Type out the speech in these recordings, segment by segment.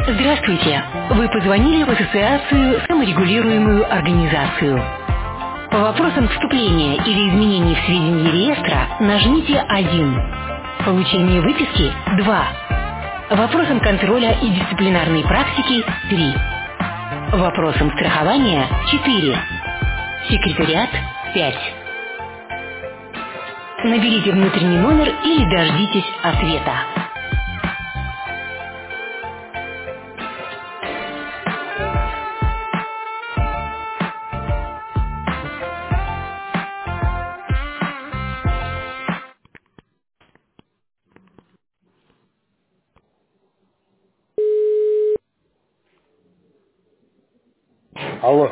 Здравствуйте! Вы позвонили в Ассоциацию саморегулируемую организацию. По вопросам вступления или изменений в сведения реестра нажмите 1. Получение выписки 2. Вопросам контроля и дисциплинарной практики 3. Вопросам страхования 4. Секретариат 5. Наберите внутренний номер или дождитесь ответа. Алло.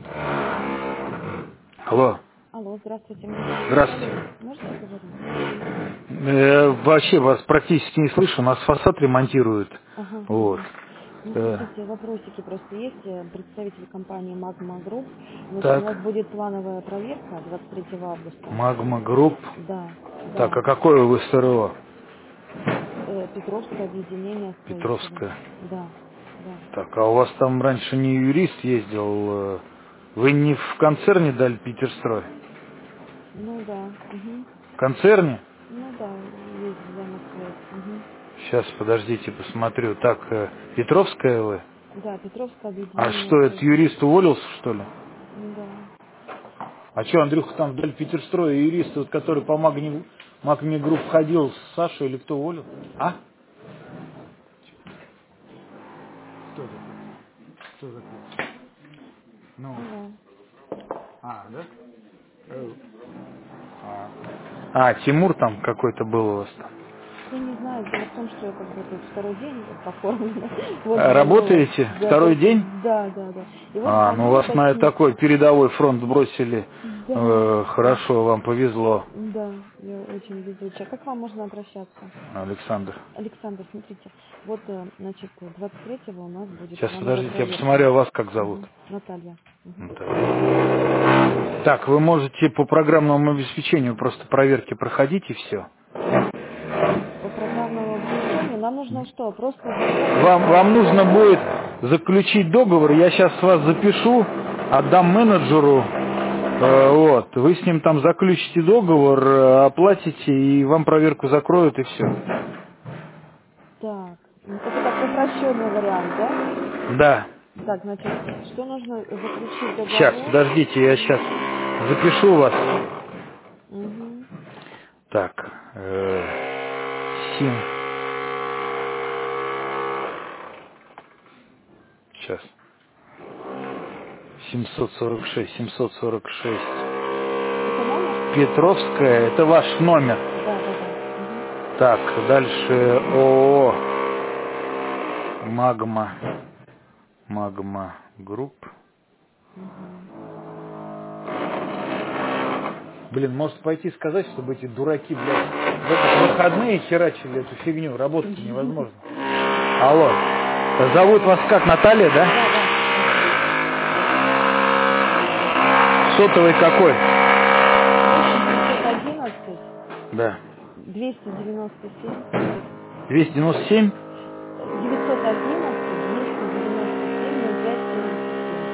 Алло. Алло, здравствуйте, меня зовут Здравствуйте. Наталья. Можете говорить? Вообще вас практически не слышу, у нас фасад ремонтируют. Ага, Вот. ага. Ну, Э, смотрите, вопросики просто есть. Представитель компании Magma Group. Значит, у Так, вас будет плановая проверка 23 августа. Магма Групп. Да, Так, да. а какое вы СТРО? Петровское объединение строителей. Петровское. Да, да. Так, а у вас там раньше не юрист ездил? Вы не в концерне дали Питерстрой? Ну да. Угу. В концерне? Ну да, есть взаимосвязь. Угу. Сейчас, подождите, посмотрю. Так, Петровская вы? Да, Петровское А объединение что, это строителей. юрист уволился, что ли? Да. А что, Андрюха там вдаль Питерстроя юрист, вот, который по Магни Групп ходил с Сашей или кто уволил? А? Кто такой? Кто такой? Ну, Алло. да? Тимур там какой-то был у вас там. Я не знаю, дело в том, что я как бы тут второй день вот оформлена. Вот звоню, Работаете да, второй день? да, да, да. И вот звоню Ну вас на уточнить. такой передовой фронт бросили. Да, да, Хорошо, вам повезло, да, я очень везучая. Как вам можно обращаться? Александр. Александр, смотрите, вот, значит, 23-го у нас будет Сейчас, плановая подождите, я проверка. посмотрю, а вас как зовут? Мгм. Наталья. Мгм. Вот так, вы можете по программному обеспечению просто проверки проходить и все. По программному обеспечению нам нужно что? Просто заполнить... Вам нужно будет заключить договор, я сейчас вас запишу, отдам менеджеру, вот, вы с ним там заключите договор, оплатите, и вам проверку закроют, и все. Так, это как упрощенный вариант, да? Да, Так, значит, что нужно заключить сейчас, договор? подождите, я сейчас запишу вас. Угу. Так, Сим, сейчас, 746, Это номер? Петровская, это ваш номер. Да, да, да. Угу. Так, дальше ООО Магма Групп. Угу. Блин, может пойти сказать, чтобы эти дураки, блядь, в этот выходные херачили эту фигню, работать невозможно. Алло, зовут вас как, Наталья, да? Да, да, да. Сотовый какой? 8 911 Да. 297 297 911 297 0577.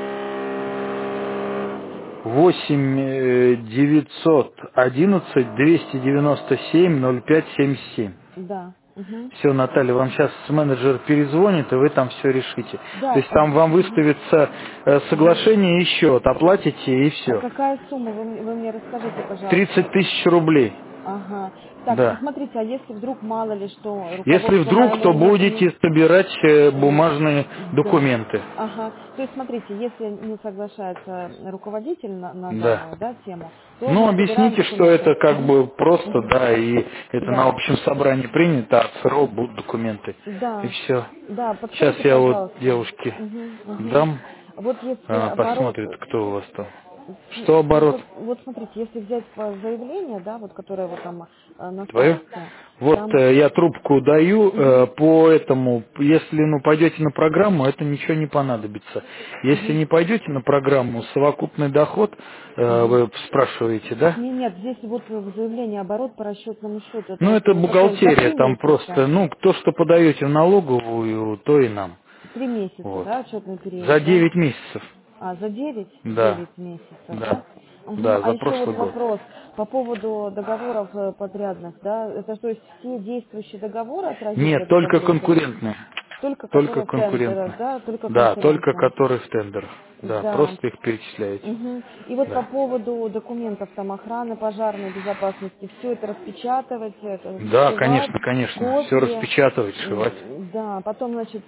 911 297 0577. Да. Угу. Все, Наталья, вам сейчас менеджер перезвонит, и вы там все решите. То Да. есть там вам Угу. выставится Угу. соглашение и счет, оплатите и А все. какая сумма? Вы мне расскажите, 30 пожалуйста. тысяч рублей. Ага. Так, Да. смотрите, а если вдруг мало ли что, Если руководству вдруг, то моему будете собирать бумажные Да. документы. Ага. То есть, смотрите, если не соглашается руководитель на Да. данную, да, тему, то Ну, мы собираем объясните, что документы. это как Мгм. бы просто, Мгм. да, и это на Да. общем собрании принято, а от СРО будут документы. И Да. все. Да, Сейчас подскажите, я вот пожалуйста. девушке Мгм. Мгм. дам, Вот если оборот, посмотрит, кто у вас там. Что оборот? вот смотрите, если взять по заявление, да, вот которое вот там на Твое? сайте, Вот там, я трубку даю мгм, по этому, если пойдете на программу, это ничего не понадобится. Если мгм, не пойдете на программу, совокупный доход, мгм. вы спрашиваете, да? Нет, нет, здесь вот в заявлении оборот по расчетному счету, это Ну, вот это такой за бухгалтерия, 3 там месяца. просто, то, что подаете в налоговую, то и нам. 3 месяца, Вот. да, отчетный период, За да? 9 месяцев. За 9? Да. 9 месяцев, да? Да. Да, А за еще вот прошлый год. вопрос по поводу договоров подрядных, да? Это то есть все действующие договоры отразить в Нет, этой только таблице? конкурентные. Только Только которые в тендерах, конкурентные. да? Только Да, только конкурентные. которые в тендерах. Да, Да. просто их перечисляете. Мгм. И вот по Да. поводу документов там охраны, пожарной безопасности, все это распечатывать, это Да, сшивать, конечно, конечно. Все копии, распечатывать, сшивать. да, потом, значит,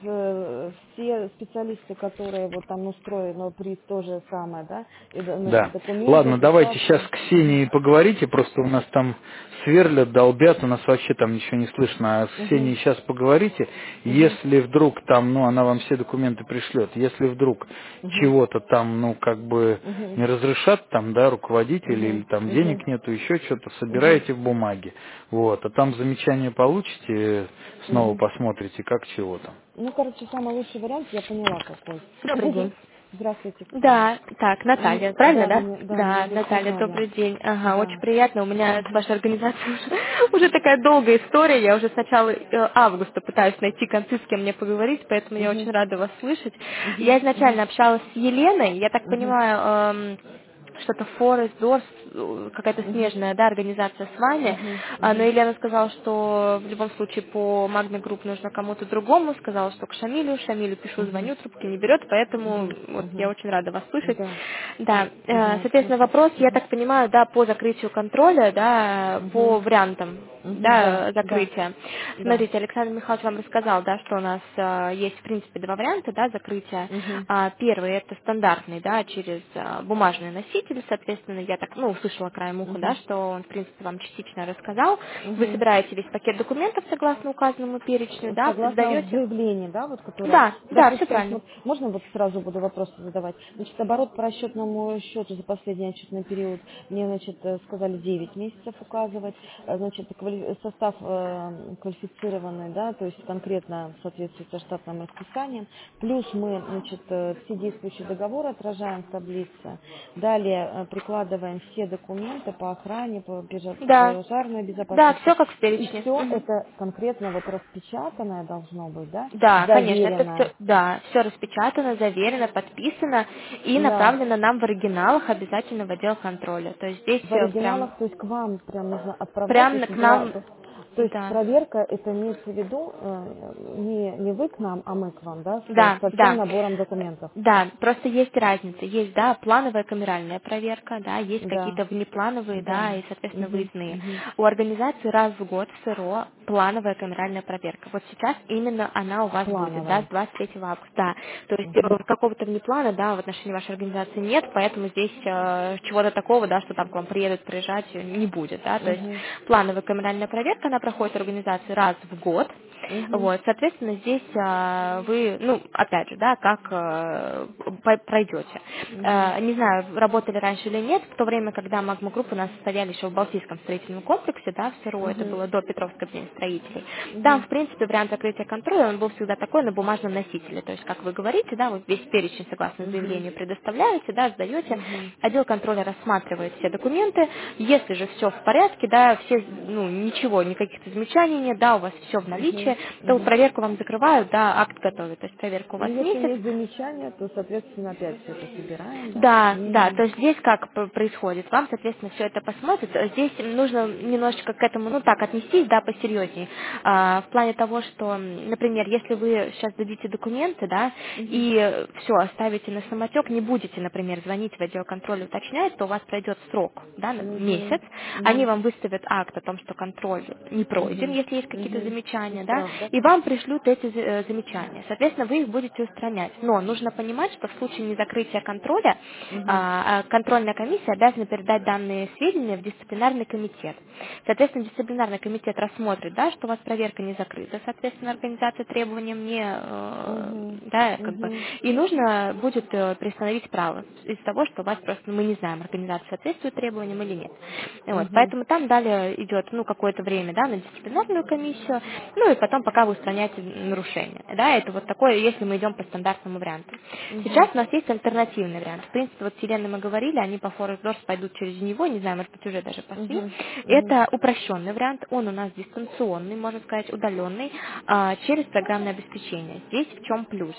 все специалисты, которые вот там устроены при то же самое, да, и, значит, Да. документы, Ладно, давайте сейчас attestation. к Ксении поговорите, просто у нас там сверлят, долбят, у нас вообще там ничего не слышно. А с Мгм. Ксенией сейчас поговорите, Мгм. если вдруг там, ну, она вам все документы пришлет, если вдруг Мгм. чего-то там, ну, как бы Мгм. не разрешат там, да, руководители, или Мгм. там Мгм. денег нету, еще что-то, Мгм. собираете в бумаге. Вот, а там замечания получите, снова Мгм. посмотрите, как чего там. Ну, короче, самый лучший вариант, я поняла какой. Добрый день. Здравствуйте. Да, так, Наталья, правильно, да? Да, мне Да, здесь Наталья, сказали. добрый день. Ага, очень Да. приятно. У меня с Мгм. вашей организацией уже такая долгая история. Я уже с начала августа пытаюсь найти концы, с кем мне поговорить, поэтому я очень Мгм. рада вас слышать. Мгм. Я изначально общалась с Еленой, я так Мгм. понимаю, что-то Forest Doors, какая-то Мгм. смежная, да, организация с вами. Мгм. Но Мгм. Елена сказала, что в любом случае по Magna Group нужно кому-то другому. Сказала, что к Шамилю. Шамилю пишу, Мгм. звоню, трубки не берет, поэтому Мгм. вот я Мгм. очень рада вас слышать. Да. Да, Ага, соответственно, слушай. вопрос, я Мгм. так понимаю, да, по закрытию контроля, да, Мгм. по вариантам, Мгм. Да, да, да, закрытия. да. Смотрите, Александр Михайлович вам рассказал, да, что у нас есть, в принципе, два варианта, да, закрытия. Мгм. Первый это стандартный, да, через бумажный носитель, соответственно, я так, ну, услышала краем уха, да, Мгм. что он, в принципе, вам частично рассказал. Вы Мгм. собираете весь пакет документов согласно указанному перечню, да, Согласно сдаете. заявлению, да, вот которое, Да, да, все допустим, правильно. можно вот сразу буду вопросы задавать. Значит, оборот по расчетному счету за последний отчетный период мне, значит, сказали 9 месяцев указывать. Значит, состав квалифицированный, да, то есть конкретно в соответствии со штатным расписанием. Плюс мы, значит, все действующие договоры отражаем в таблице. Далее прикладываем все документы по охране, по Да, пожарной да, безопасности. все как в И перечне. все Мгм. это конкретно вот распечатанное должно быть, да, Да, конечно, это все, заверенное. да, все распечатано, заверено, подписано и Да, направлено нам в оригиналах обязательно в отдел контроля. То есть здесь в прям, оригиналах, то есть к вам прям нужно отправлять, то прям есть, к нам, то есть да, проверка, это имеется в виду не вы к нам, а мы к вам, да, да, со всем да. набором документов. Да, просто есть разница. Есть, да, плановая камеральная проверка, да, есть Да, какие-то внеплановые, да. да, и, соответственно, Угу, выездные. угу, У организации раз в год в СРО плановая камеральная проверка. Вот сейчас именно она у вас будет, да, с плановая. 23 августа. Да. То есть Угу, какого-то внеплана, да, в отношении вашей организации нет, поэтому здесь чего-то такого, да, что там к вам приедут проезжать, не будет, да. То есть угу, плановая камеральная проверка, она проходит в организации раз в год. угу, Вот, соответственно, здесь вы, ну, опять же, да, как пройдете. угу, Не знаю, работали раньше или нет, в то время, когда Магма Групп у нас стояли еще в Балтийском строительном комплексе, да, в СРО, это угу, было до Петровской дня строителей. Там, угу, в принципе, вариант закрытия контроля, он был всегда такой на бумажном носителе. То есть, как вы говорите, да, вот весь перечень, согласно угу, заявлению, предоставляете, да, сдаете, угу, отдел контроля рассматривает все документы, если же все в порядке, да, все, ну, ничего, никаких замечаний нет, да, у вас все в угу, наличии, то угу. проверку вам закрывают, да, акт готовят, то есть проверка у Ну, вас если месяц. есть замечания, то, соответственно, опять все это собираем, да. Да, да, то Угу, есть здесь как происходит, вам, соответственно, все это посмотрят. Здесь нужно немножечко к этому, ну так, отнестись, да, посерьезнее. В плане того, что, например, если вы сейчас дадите документы, да, угу, и все оставите на самотек, не будете, например, звонить в отдел контроля, уточнять, то у вас пройдет срок, да, угу, месяц, они угу, вам выставят акт о том, что контроль не пройден, угу, если есть какие-то угу. замечания, да, Штраф, да? и вам пришлют эти замечания. Соответственно, вы их будете устранять. Но нужно понимать, что в случае незакрытия контроля Угу, контрольная комиссия обязана передать данные сведения в дисциплинарный комитет. Соответственно, дисциплинарный комитет рассмотрит, да, что у вас проверка не закрыта, соответственно, организация требованиям не, угу, да, как бы, угу, и нужно будет приостановить право из-за того, что у вас просто, ну, мы не знаем, организация соответствует требованиям или нет. Вот, угу, поэтому там далее идет, ну, какое-то время, да, на дисциплинарную комиссию, ну, и потом потом пока вы устраняете нарушение. Да, это вот такое, если мы идем по стандартному варианту. Сейчас у нас есть альтернативный вариант. В принципе, вот с Еленой мы говорили, они по Forex Doors пойдут через него, не знаю, может быть, уже даже пошли. Это упрощенный вариант, он у нас дистанционный, можно сказать, удаленный, через программное обеспечение. Здесь в чем плюс?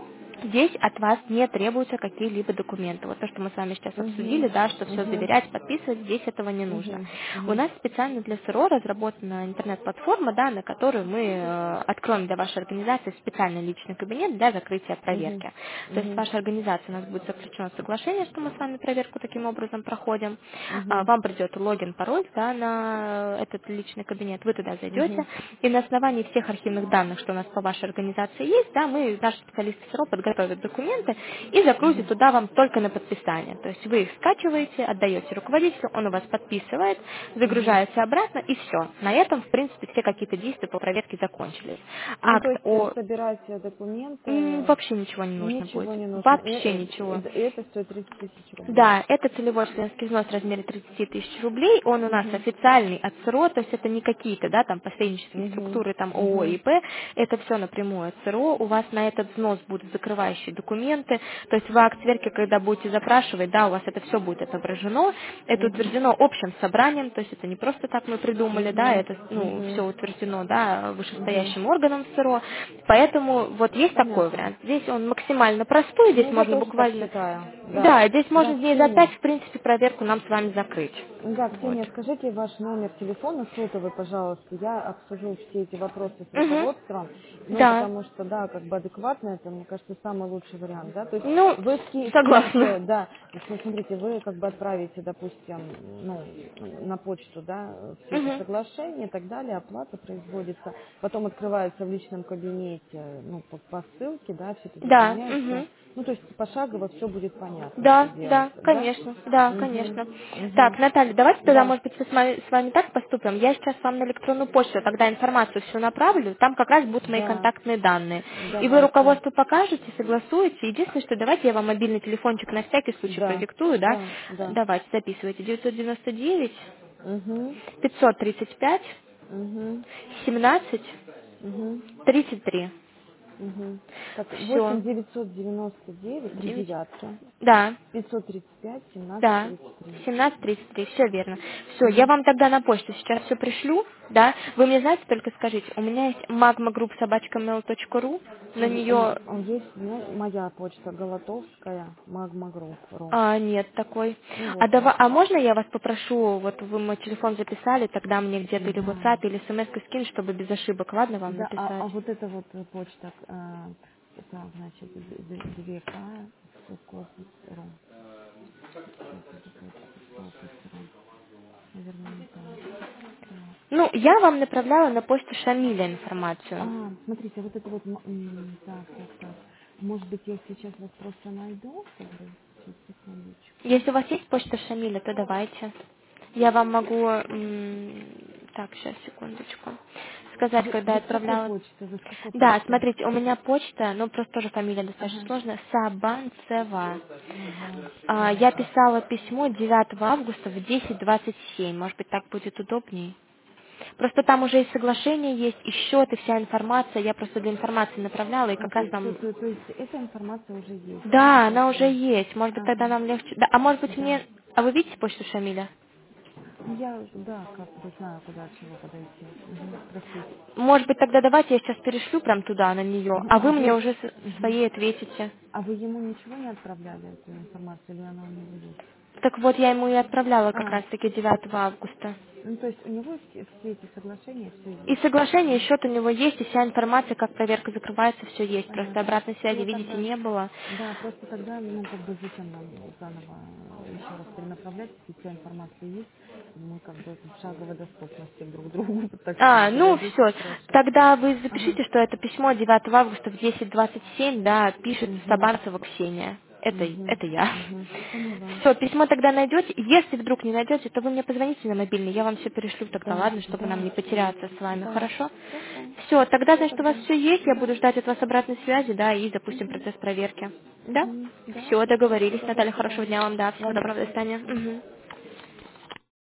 Здесь от вас не требуются какие-либо документы. Вот то, что мы с вами сейчас обсудили, да, что все заверять, подписывать, здесь этого не нужно. У нас специально для СРО разработана интернет-платформа, да, на которую мы откроем для вашей организации специальный личный кабинет для закрытия проверки. То есть ваша организация, у нас будет заключено соглашение, что мы с вами проверку таким образом проходим. Вам придет логин, пароль, да, на этот личный кабинет, вы туда зайдете, и на основании всех архивных данных, что у нас по вашей организации есть, да, наши специалисты СРО подготовят документы и загрузят туда вам только на подписание. То есть вы их скачиваете, отдаете руководителю, он у вас подписывает, загружается обратно, и все. На этом, в принципе, все какие-то действия по проверке закончились. Ну, то Акт есть о... собирать документы, Вообще ничего не нужно ничего будет. не нужно. Вообще ничего. И это стоит 30 тысяч рублей. Да, это целевой членский взнос в размере 30 тысяч рублей. Он у нас официальный от СРО, то есть это не какие-то, да, там посреднические структуры, там ООО, ИП. Это все напрямую от СРО. У вас на этот взнос будут закрывающие документы. То есть в акт сверки, когда будете запрашивать, да, у вас это все будет отображено. Это утверждено общим собранием, то есть это не просто так мы придумали, да, это, все утверждено, да, вышестоящим органом СРО. Поэтому вот есть такой вариант. Здесь он максимально простой, здесь Ну, я можно тоже так буквально... считаю. Да, здесь можно Да, дней за 5, Ксения. в принципе, проверку нам с вами закрыть. Да, Вот. Ксения, скажите ваш номер телефона сотовый, пожалуйста. Я обсужу все эти вопросы с Мгм. руководством. Ну, Да. потому что, да, как бы адекватно это, мне кажется, самый лучший вариант, да. То есть Ну, вы скинете, согласна. да, смотрите, вы как бы отправите, допустим, ну, на почту, да, все эти Мгм. соглашения и так далее, оплата производится, потом открывается в личном кабинете, ну, по ссылке, да, все это Да. заполняется. Мгм. Ну, то есть пошагово все будет понятно, что Да, да, делается, да? конечно, да, Угу, конечно. Так, угу. Наталья, давайте тогда, Да, может быть, с вами так поступим. Я сейчас вам на электронную почту тогда информацию всю направлю, там как раз будут мои да, контактные данные. И вы давайте. руководству покажете, согласуете. Единственное, что давайте я вам мобильный телефончик на всякий случай Да, продиктую, да? да, да. Давайте, записывайте. 999 Угу, 535 угу, 17 угу, 33. угу. Так, Все. 8 999, 3 9. девятки, Да. 535 17 Да, 33. 17:33, все верно. Все, я Угу. вам тогда на почту сейчас все пришлю, да. Вы мне знаете, только скажите, у меня есть magmagroup@mail.ru, на нее Есть моя почта Голотовская, magmagroup.ru. нет такой. Ну А, вот. можно я вас попрошу, вот вы мой телефон записали, тогда мне где-то или в Да. WhatsApp, или смс скинь, чтобы без ошибок, ладно, вам Да, написать? а вот эта вот почта, так, значит, 2К, Сокопус.ру. Сейчас это почта, Сокопус.ру. Наверное, не так. Так. Ну, я вам направляла на почту Шамиля информацию. Смотрите, вот это вот, так. Может быть, я сейчас вас просто найду, как бы, сейчас, секундочку. Если у вас есть почта Шамиля, то давайте. Я вам могу, так, сейчас, секундочку, сказать, когда я Вы с какой отправляла. почты? Вы с какой Да, почты? смотрите, у меня почта, ну просто тоже фамилия достаточно Ага, сложная, Сабанцева. ага, Я писала письмо 9 августа в 10:27. Может быть, так будет удобнее. Просто там уже и соглашение есть, и счет, и вся информация. Я просто для информации направляла, и как То раз есть, там... то есть эта информация уже есть, да, Да, она уже почта? есть. Может быть, тогда Ага, нам легче... Да, а может быть, да. мне... А вы видите почту Шамиля? Ну, я, да, как бы знаю, куда от чего подойти. Спросить. Может быть, тогда давайте я сейчас перешлю прям туда, на нее, а А вы мне вы, уже мгм. своей ответите. А вы ему ничего не отправляли, эту информацию, или она у него есть? Так вот, я ему и отправляла как А, раз-таки 9 августа. ну то есть у него все эти соглашения, все И есть. соглашение, и счет у него есть, и вся информация, как проверка закрывается, все есть. Просто Понятно. обратной связи, Все видите, тогда, не было. да, просто тогда, ну, как бы зачем нам заново еще раз перенаправлять, если вся информация есть, мы как бы в шаговой доступности друг к другу, так сказать, Ну подойдите, все. спрашивайте. Тогда вы Ага. запишите, что это письмо 9 августа в 10:27, да, пишет Угу. Сабанцева Ксения. Угу. Это я. Угу. Поняла. Все, письмо тогда найдете. Если вдруг не найдете, то вы мне позвоните на мобильный, я вам все перешлю тогда, Да, ладно, чтобы нам да, не потеряться с вами, да. хорошо? Хорошо. Все, тогда, Все значит, у вас тогда. все есть, я буду ждать от вас обратной связи, да, и запустим Угу. процесс проверки. Да? Угу. Да. Все, договорились, Все, до Наталья, хорошего свидания. дня вам, да, всего Вам доброго, до тоже. свидания. Ага. Мгм.